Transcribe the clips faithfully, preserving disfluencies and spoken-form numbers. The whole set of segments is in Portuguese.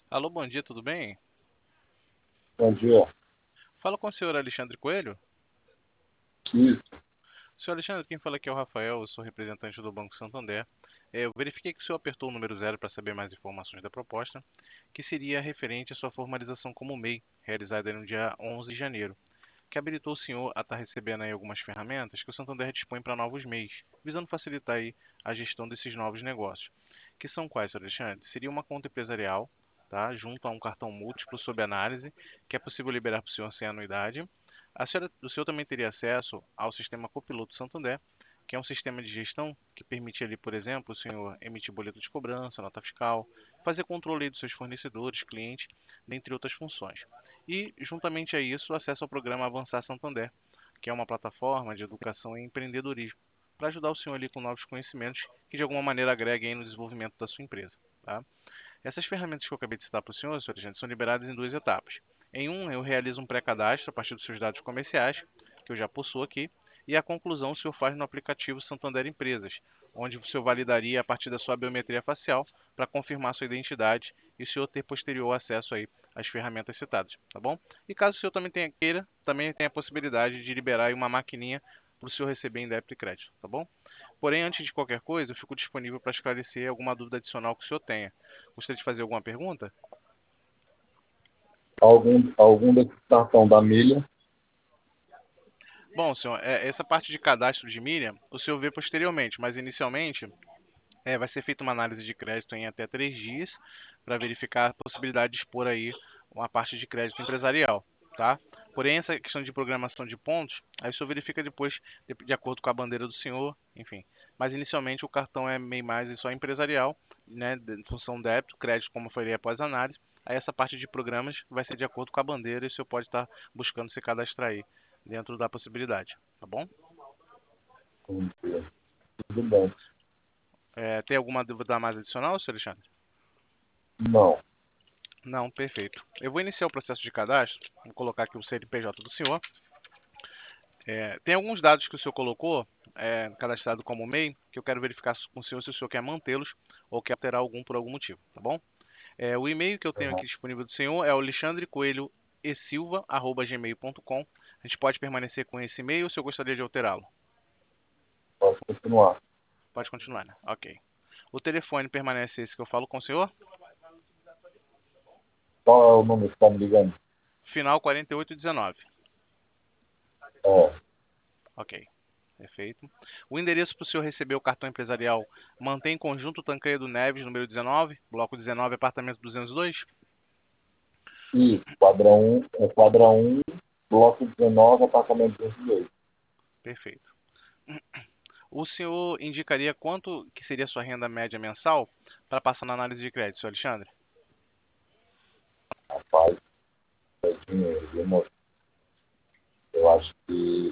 Alô, bom dia, tudo bem? Bom dia. Fala com o senhor Alexandre Coelho. Isso. Senhor Alexandre, quem fala aqui é o Rafael, eu sou representante do Banco Santander. É, Eu verifiquei que o senhor apertou o número zero para saber mais informações da proposta, que seria referente à sua formalização como M E I, realizada no dia onze de janeiro, que habilitou o senhor a estar recebendo aí algumas ferramentas que o Santander dispõe para novos M E Is, visando facilitar aí a gestão desses novos negócios. Que são quais, senhor Alexandre? Seria uma conta empresarial, tá, junto a um cartão múltiplo sob análise, que é possível liberar para o senhor sem anuidade. A senhora, o senhor também teria acesso ao sistema Copiloto Santander, que é um sistema de gestão que permite ali, por exemplo, o senhor emitir boleto de cobrança, nota fiscal, fazer controle dos seus fornecedores, clientes, dentre outras funções. E, juntamente a isso, acesso ao programa Avançar Santander, que é uma plataforma de educação e empreendedorismo, para ajudar o senhor ali com novos conhecimentos que de alguma maneira agreguem no desenvolvimento da sua empresa. Tá? Essas ferramentas que eu acabei de citar para o senhor, senhor agente, são liberadas em duas etapas. Em um, eu realizo um pré-cadastro a partir dos seus dados comerciais, que eu já possuo aqui, e a conclusão o senhor faz no aplicativo Santander Empresas, onde o senhor validaria a partir da sua biometria facial para confirmar sua identidade e o senhor ter posterior acesso aí às ferramentas citadas, tá bom? E caso o senhor também tenha queira, também tem a possibilidade de liberar aí uma maquininha para o senhor receber em débito e crédito, tá bom? Porém, antes de qualquer coisa, eu fico disponível para esclarecer alguma dúvida adicional que o senhor tenha. Gostaria de fazer alguma pergunta? Algum, algum desse cartão da milha? Bom, senhor, é, essa parte de cadastro de milha, o senhor vê posteriormente, mas inicialmente é, vai ser feita uma análise de crédito em até três dias para verificar a possibilidade de expor aí uma parte de crédito empresarial, tá? Porém, essa questão de programação de pontos, aí o senhor verifica depois, de, de acordo com a bandeira do senhor, enfim. Mas inicialmente o cartão é meio mais e só empresarial, né, de- em função débito, crédito, como eu falei após a análise. Aí essa parte de programas vai ser de acordo com a bandeira e o senhor pode estar buscando se cadastrar aí dentro da possibilidade, tá bom? Hum, Tudo bem. É, tem alguma dúvida mais adicional, senhor Alexandre? Não. Não, perfeito. Eu vou iniciar o processo de cadastro. Vou colocar aqui o C N P J do senhor. É, tem alguns dados que o senhor colocou, é, cadastrado como M E I, que eu quero verificar com o senhor se o senhor quer mantê-los ou quer alterar algum por algum motivo, tá bom? É, o e-mail que eu tenho Uhum. aqui disponível do senhor é o alexandre coelho e silva arroba gmail ponto com. A gente pode permanecer com esse e-mail ou se eu gostaria de alterá-lo? Pode continuar. Pode continuar, né? Ok. O telefone permanece esse que eu falo com o senhor? Qual é o número que está me ligando? Final quarenta e oito dezenove. É, Ok. Perfeito. O endereço para o senhor receber o cartão empresarial mantém Conjunto Tancredo Neves, número dezenove, bloco dezenove, apartamento duzentos e dois? isso. Quadrão um, é quadrão um, bloco dezenove, apartamento duzentos e dois. Perfeito. O senhor indicaria quanto que seria a sua renda média mensal para passar na análise de crédito, senhor Alexandre? Rapaz, é dinheiro, viu, moço? Eu acho que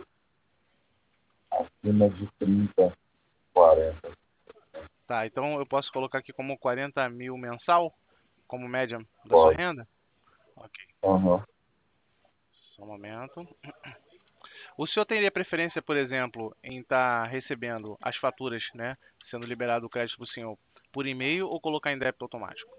acima de trinta, quarenta. Tá, então eu posso colocar aqui como quarenta mil mensal, como média da sua Pode. renda? Ok, Aham. só um momento. O senhor teria preferência, por exemplo, em estar recebendo as faturas, né, sendo liberado o crédito para o senhor por e-mail ou colocar em débito automático?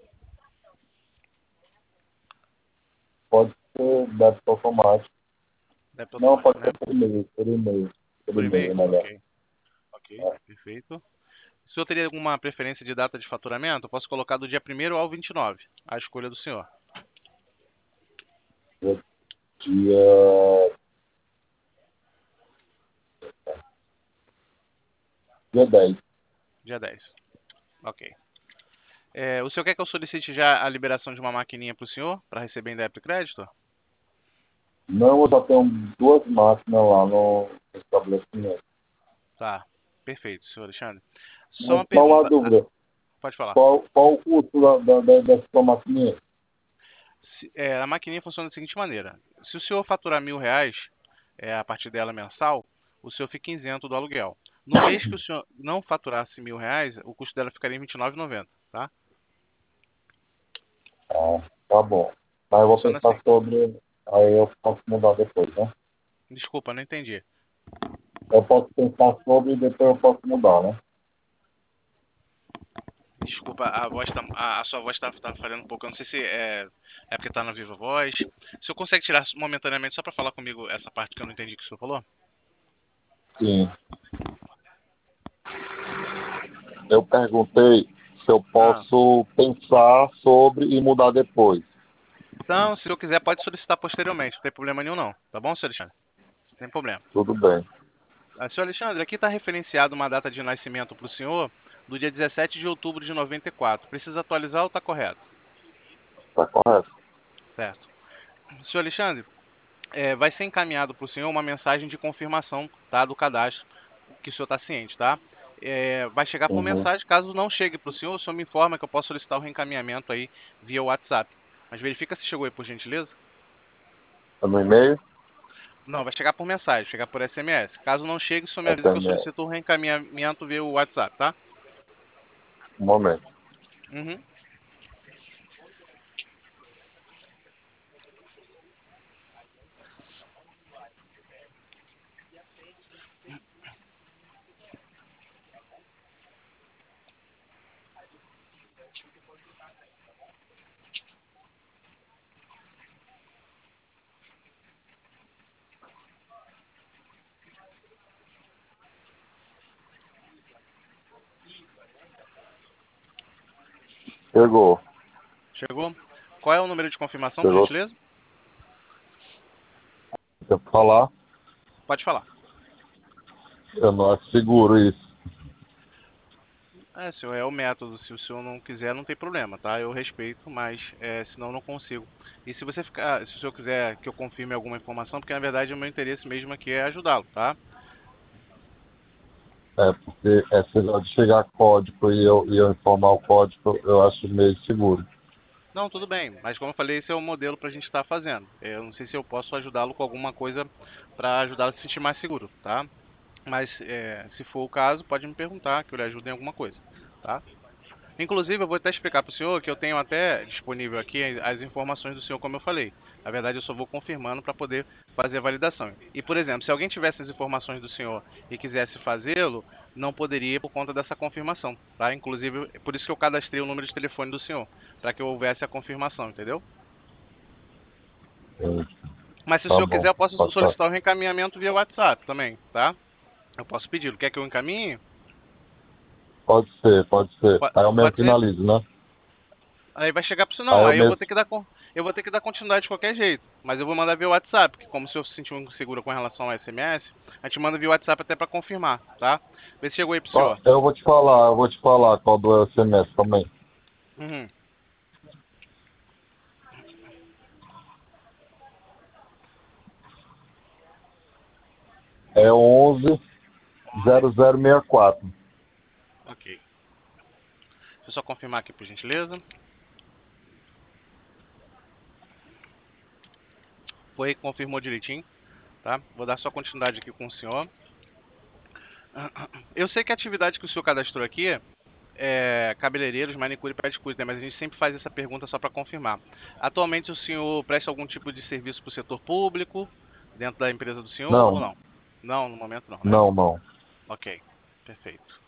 Pode ser débito automático. Débito Não, automático, pode né? ser por e-mail. Por e-mail. Por Por e-mail e-mail? é melhor. Ok, ok, É. perfeito. O senhor teria alguma preferência de data de faturamento? Eu posso colocar do dia primeiro ao vinte e nove, a escolha do senhor. Dia, dia dez. Dia dez. Ok. É, o senhor quer que eu solicite já a liberação de uma maquininha para o senhor, para receber em débito e crédito? Não, eu já tenho duas máquinas lá no estabelecimento. Tá, perfeito, senhor Alexandre. Só Mas uma só uma pergunta, ah, dúvida. pode falar. Qual, qual o custo da, da, da, dessa sua maquininha? Se- é, a maquininha funciona da seguinte maneira: se o senhor faturar mil reais, é, a partir dela mensal, o senhor fica isento do aluguel. No mês que o senhor não faturasse mil reais, o custo dela ficaria em vinte e nove reais e noventa centavos, tá? Ah, tá bom. Mas eu vou Funciona pensar assim. sobre. Aí eu posso mudar depois, né? Desculpa, não entendi. Eu posso pensar sobre e depois eu posso mudar, né? Desculpa, a voz tá, a, a sua voz tá, tá falhando um pouco. Eu não sei se é, é porque tá na Viva Voz. O senhor consegue tirar momentaneamente só para falar comigo essa parte que eu não entendi que o senhor falou? Sim. Eu perguntei se eu Ah. posso pensar sobre e mudar depois. Então, se o senhor quiser, pode solicitar posteriormente. Não tem problema nenhum, não. Tá bom, senhor Alexandre? Não tem problema. Tudo bem. Ah, senhor Alexandre, aqui está referenciado uma data de nascimento para o senhor do dia dezessete de outubro de noventa e quatro. Precisa atualizar ou está correto? Está correto? Certo. Senhor Alexandre, é, vai ser encaminhado para o senhor uma mensagem de confirmação, tá, do cadastro, que o senhor está ciente, tá? É, vai chegar por Uhum. mensagem. Caso não chegue para o senhor, o senhor me informa que eu posso solicitar o reencaminhamento aí via WhatsApp. Mas verifica se chegou aí, por gentileza. Tá no e-mail? Não, vai chegar por mensagem, chegar por S M S. Caso não chegue, o senhor me avisa que eu S M S. solicito o reencaminhamento via WhatsApp, tá? Um momento. Uhum. Chegou. Chegou? Qual é o número de confirmação, por Chegou. gentileza? Se eu falar, Pode falar. eu não acho seguro isso. É, senhor, é o método. Se o senhor não quiser, não tem problema, tá? Eu respeito, mas é, senão eu não consigo. E se você ficar, se o senhor quiser que eu confirme alguma informação, porque na verdade o meu interesse mesmo aqui é ajudá-lo, tá? É, porque esse negócio de chegar código e eu, e eu informar o código, eu acho meio seguro. Não, tudo bem, mas como eu falei, esse é o modelo para a gente estar fazendo. Eu não sei se eu posso ajudá-lo com alguma coisa para ajudá-lo a se sentir mais seguro, tá? Mas é, se for o caso, pode me perguntar que eu lhe ajudo em alguma coisa, tá? Inclusive, eu vou até explicar para o senhor que eu tenho até disponível aqui as informações do senhor, como eu falei. Na verdade, eu só vou confirmando para poder fazer a validação. E, por exemplo, se alguém tivesse as informações do senhor e quisesse fazê-lo, não poderia por conta dessa confirmação, tá? Inclusive, é por isso que eu cadastrei o número de telefone do senhor, para que houvesse a confirmação, entendeu? Sim, Mas se o tá senhor bom. quiser, eu posso Pode tá. solicitar o reencaminhamento via WhatsApp também, tá? Eu posso pedir. Quer que eu encaminhe? Pode ser, pode ser. Po- Aí eu mesmo Pode ser? finalizo, né? Aí vai chegar pro senhor, Aí não. eu Aí eu vou mesmo. ter que dar con- eu vou ter que dar continuidade de qualquer jeito. Mas eu vou mandar via WhatsApp, porque como o senhor se sentiu inseguro com relação ao S M S, a gente manda via WhatsApp até para confirmar, tá? Vê se chegou aí pro Ó, senhor. eu vou te falar, eu vou te falar qual do S M S também. Uhum. É onze zero zero sessenta e quatro. Ok. Deixa eu só confirmar aqui, por gentileza. Foi, confirmou direitinho, tá? Vou dar só continuidade aqui com o senhor. Eu sei que a atividade que o senhor cadastrou aqui é cabeleireiros, manicure e pedicure, né? Mas a gente sempre faz essa pergunta só para confirmar. Atualmente o senhor presta algum tipo de serviço para o setor público, dentro da empresa do senhor ou Não, não? Não, no momento não, né? não, não. Ok, perfeito.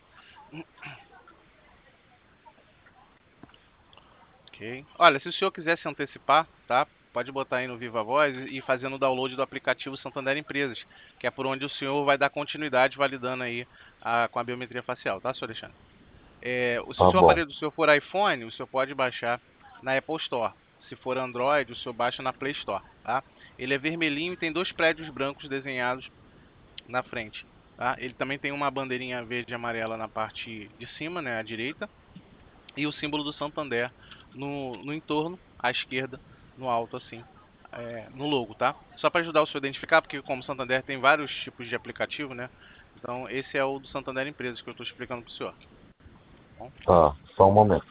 Ok. Olha, se o senhor quiser se antecipar, tá? Pode botar aí no Viva Voz e ir fazendo o download do aplicativo Santander Empresas, que é por onde o senhor vai dar continuidade validando aí a- com a biometria facial, tá, senhor Alexandre? É, o- se o Tá seu bom. aparelho do senhor for iPhone, o senhor pode baixar na Apple Store. Se for Android, o senhor baixa na Play Store, tá? Ele é vermelhinho e tem dois prédios brancos desenhados na frente, tá? Ele também tem uma bandeirinha verde e amarela na parte de cima, né, à direita, e o símbolo do Santander no, no entorno, à esquerda, no alto, assim, é, no logo, tá? Só para ajudar o senhor a identificar, porque como o Santander tem vários tipos de aplicativo, né? Então, esse é o do Santander Empresas que eu estou explicando para o senhor. Tá bom? Tá, só um momento.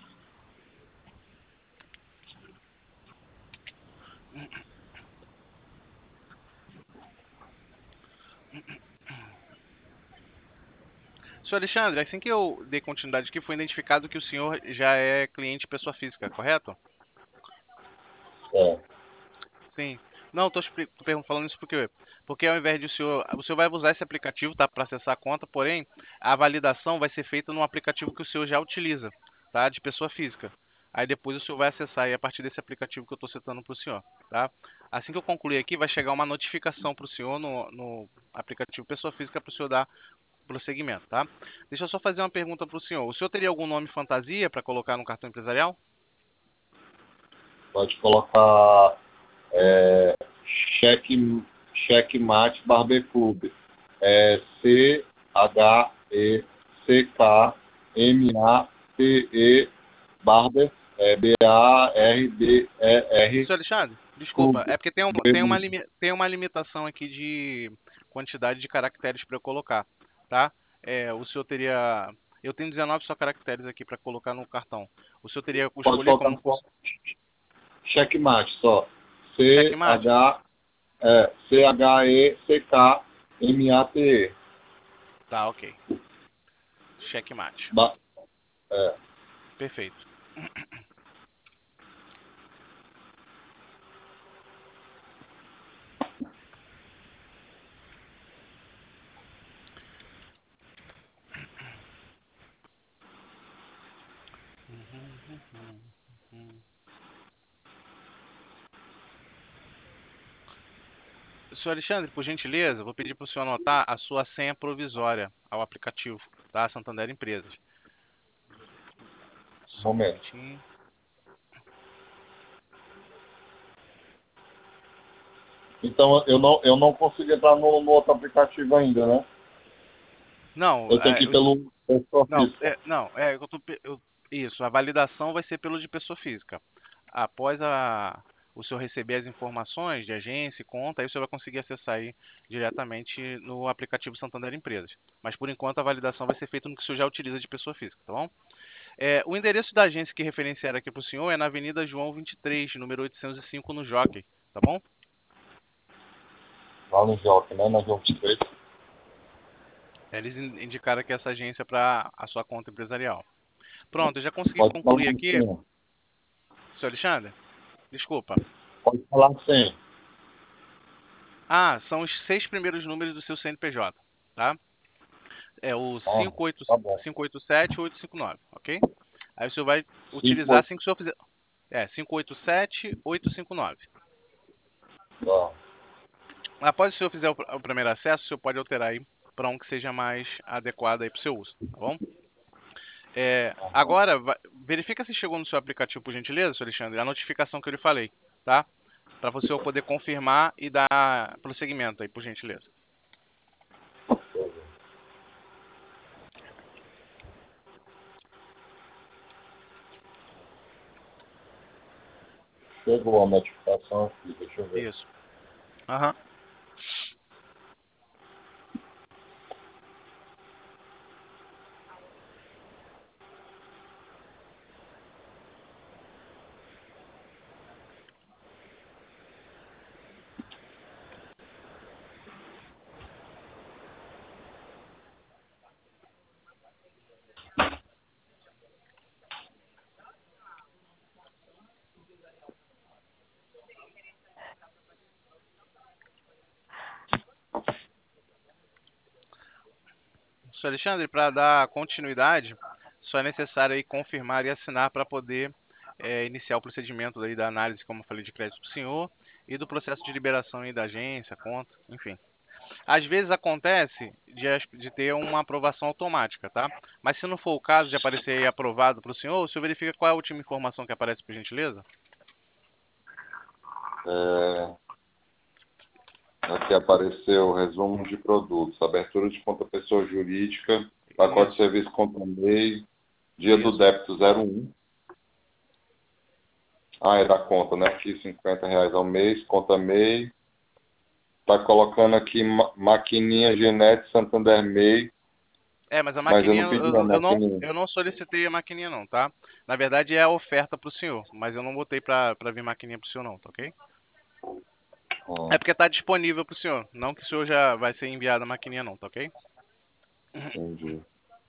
Senhor Alexandre, assim que eu dei continuidade aqui, foi identificado que o senhor já é cliente pessoa física, correto? É. Sim. Não, estou falando isso porque, porque ao invés de o senhor, o senhor vai usar esse aplicativo, tá, para acessar a conta, porém, a validação vai ser feita no aplicativo que o senhor já utiliza, tá? De pessoa física. Aí depois o senhor vai acessar aí a partir desse aplicativo que eu estou citando para o senhor, tá? Assim que eu concluir aqui, vai chegar uma notificação para o senhor no, no aplicativo pessoa física para o senhor dar prosseguimento, tá? Deixa eu só fazer uma pergunta para o senhor. O senhor teria algum nome fantasia para colocar no cartão empresarial? Pode colocar é, cheque, checkmate Barber Club. É C H E C K M A T E Barber, é B A R B E R Senhor Alexandre, desculpa, Club. é porque tem, um, tem, uma, limi- tem uma limitação aqui de quantidade de caracteres para eu colocar, tá? É, o senhor teria. Eu tenho dezenove só caracteres aqui para colocar no cartão. O senhor teria que Pode escolher colocar como só fosse checkmate só. checkmate? C H, é, C H E C K M A T E. Tá, ok. Checkmate. Ba- é. Perfeito. Senhor Alexandre, por gentileza, vou pedir para o senhor anotar a sua senha provisória ao aplicativo, tá? Santander Empresas. Um Só um momento. momentinho. Então eu não, eu não consigo entrar no, no outro aplicativo ainda, né? Não, Eu tenho que é, ir pelo pessoa Não, física. é, não, é, eu tô, pe- eu- isso, a validação vai ser pelo de pessoa física. Após a, o senhor receber as informações de agência e conta, aí o senhor vai conseguir acessar aí diretamente no aplicativo Santander Empresas. Mas por enquanto a validação vai ser feita no que o senhor já utiliza de pessoa física, tá bom? É, o endereço da agência que referenciar aqui para o senhor é na Avenida João vinte e três, número oitocentos e cinco, no Jockey, tá bom? Lá no Jockey, né? Na Jockey Street. Eles in- indicaram aqui essa agência para a sua conta empresarial. Pronto, eu já consegui Pode falar concluir aqui, assim. senhor Alexandre. Desculpa. Pode falar assim. Ah, são os seis primeiros números do seu C N P J, tá? É o Ah, cinco oito tá bom. cinco oito sete oito cinco nove, ok? Aí o senhor vai Cinco, utilizar oito, assim que o senhor fizer. É, cinco oito sete oito cinco nove. tá. Após o senhor fizer o, pr- o primeiro acesso, o senhor pode alterar aí para um que seja mais adequado aí para o seu uso, tá bom? É, Aham. agora, va- verifica se chegou no seu aplicativo, por gentileza, senhor Alexandre, a notificação que eu lhe falei, tá? Para você poder confirmar e dar prosseguimento aí, por gentileza. Chegou a notificação aqui, deixa eu ver. Isso. Aham. senhor Alexandre, para dar continuidade, só é necessário aí confirmar e assinar para poder é, iniciar o procedimento aí da análise, como eu falei, de crédito do senhor e do processo de liberação aí da agência, conta, enfim. Às vezes acontece de, as- de ter uma aprovação automática, tá? Mas se não for o caso de aparecer aí aprovado para o senhor, o senhor verifica qual é a última informação que aparece, por gentileza? É, aqui apareceu resumo de produtos, abertura de conta pessoa jurídica, pacote de Isso, serviço conta MEI, dia do isso. débito zero um. Ah, é da conta, né? Aqui cinquenta reais ao mês, conta MEI. Tá colocando aqui ma maquininha Genete Santander MEI, É, mas a mas eu maquininha, não eu, pedi a eu não, maquininha. eu não solicitei a maquininha não, tá? Na verdade é a oferta para o senhor, mas eu não botei para para vir maquininha para o senhor não, tá ok? Ah, É porque está disponível para o senhor, não que o senhor já vai ser enviado a maquininha não, tá ok? entendi.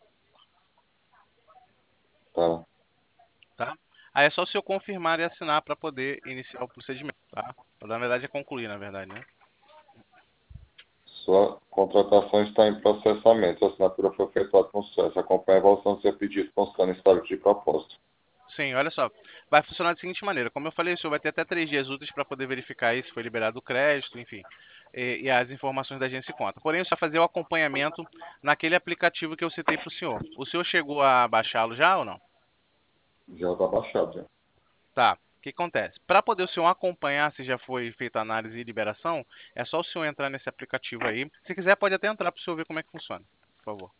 Tá. Tá? Aí é só o senhor confirmar e assinar para poder iniciar o procedimento, tá? Na verdade é concluir, na verdade, né? Sua contratação está em processamento. A assinatura foi efetuada com sucesso. Acompanhe a evolução do seu pedido constando em histórico de propósito. Sim, olha só. Vai funcionar da seguinte maneira. Como eu falei, o senhor vai ter até três dias úteis para poder verificar aí se foi liberado o crédito, enfim, e, e as informações da agência e conta. Porém, o senhor vai fazer o acompanhamento naquele aplicativo que eu citei para o senhor. O senhor chegou a baixá-lo já ou não? Já está baixado, já. Tá. O que acontece? Para poder o senhor acompanhar se já foi feita a análise e liberação, é só o senhor entrar nesse aplicativo aí. Se quiser, pode até entrar para o senhor ver como é que funciona, por favor.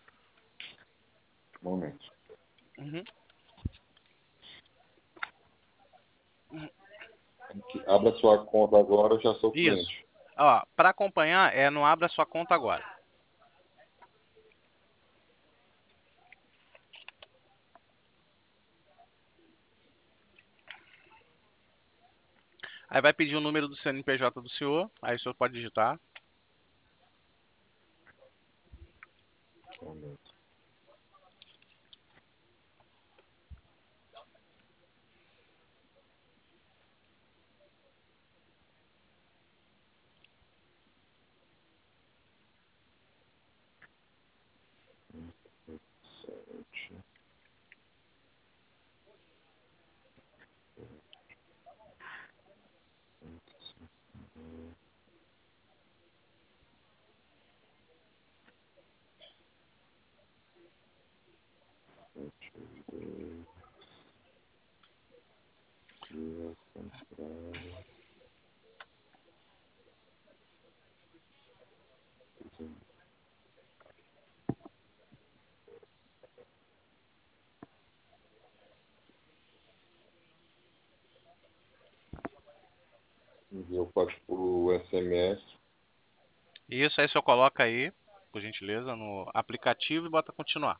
Um momento. Uhum. Aqui, abra sua conta agora, eu já sou Isso. cliente. Ó, para acompanhar, é no Abra Sua Conta Agora. Aí vai pedir o número do C N P J do senhor, aí o senhor pode digitar. Um momento. Sete. Dia contrário. Envia o código por S M S. Isso, aí o senhor coloca aí, por gentileza, no aplicativo e bota continuar.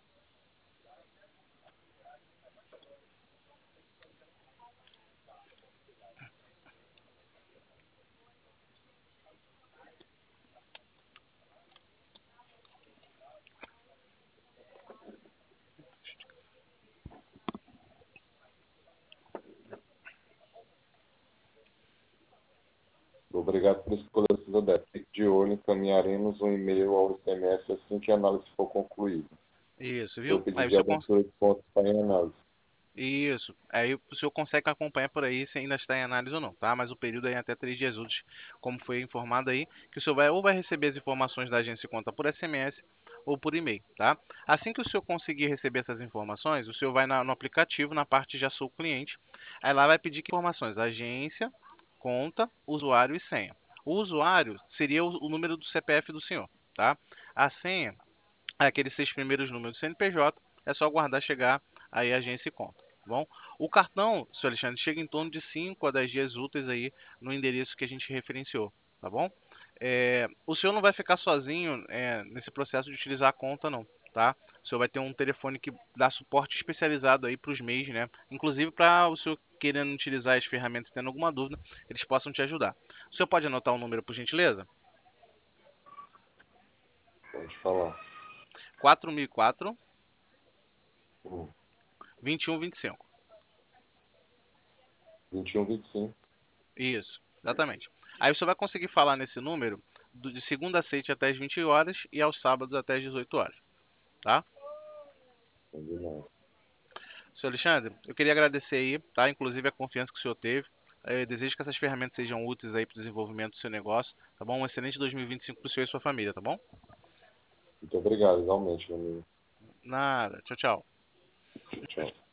Obrigado por escolher o Cidadep. Fique de olho, encaminharemos um e-mail ao S M S assim que a análise for concluída. Isso, Seu viu? Aí pedido o de senhor cons... abertura de conta está em análise. Isso. Aí o senhor consegue acompanhar por aí se ainda está em análise ou não, tá? Mas o período aí é até três dias úteis, como foi informado aí, que o senhor vai ou vai receber as informações da agência e conta por S M S ou por e-mail, tá? Assim que o senhor conseguir receber essas informações, o senhor vai na- no aplicativo, na parte já sou cliente, aí lá vai pedir que informações, agência, conta, usuário e senha. O usuário seria o, o número do C P F do senhor, tá? A senha é aqueles seis primeiros números do C N P J, é só aguardar chegar aí a agência e conta, tá bom? O cartão, senhor Alexandre, chega em torno de cinco a dez dias úteis aí no endereço que a gente referenciou, tá bom? É, o senhor não vai ficar sozinho é, nesse processo de utilizar a conta, não, tá? O senhor vai ter um telefone que dá suporte especializado aí para os MEIs, né? Inclusive para o senhor querendo utilizar as ferramentas e tendo alguma dúvida, eles possam te ajudar. O senhor pode anotar o número, por gentileza? Pode falar. quatro mil e quatro, Hum. vinte e um vinte e cinco. vinte e um, vinte e cinco. Isso, exatamente. Aí você vai conseguir falar nesse número do- de segunda a sexta até as vinte horas e aos sábados até as dezoito horas, tá? Combinado. Senhor Alexandre, eu queria agradecer aí, tá? Inclusive a confiança que o senhor teve. Eh, desejo que essas ferramentas sejam úteis aí para o desenvolvimento do seu negócio, tá bom? Um excelente dois mil e vinte e cinco para o senhor e sua família, tá bom? Muito obrigado, igualmente, meu amigo. Nada. Tchau, tchau. Tchau.